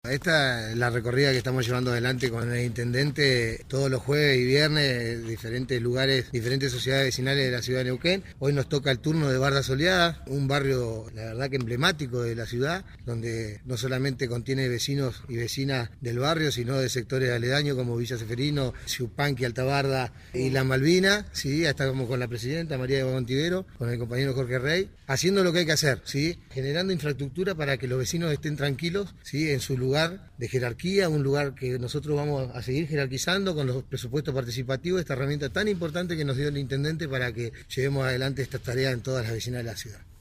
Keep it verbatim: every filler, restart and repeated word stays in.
Esta es la recorrida que estamos llevando adelante con el intendente todos los jueves y viernes, diferentes lugares, diferentes sociedades vecinales de la ciudad de Neuquén. Hoy nos toca el turno de Barda Soleada, un barrio la verdad que emblemático de la ciudad, donde no solamente contiene vecinos y vecinas del barrio, sino de sectores aledaños como Villa Seferino, Siupanqui, Alta Barda y La Malvina. ¿Sí? Estamos con la presidenta María de Bontivero, con el compañero Jorge Rey, haciendo lo que hay que hacer, ¿sí? Generando infraestructura para que los vecinos estén tranquilos, ¿sí? En su lugar de jerarquía, un lugar que nosotros vamos a seguir jerarquizando con los presupuestos participativos, esta herramienta tan importante que nos dio el intendente para que llevemos adelante esta tarea en todas las vecinas de la ciudad.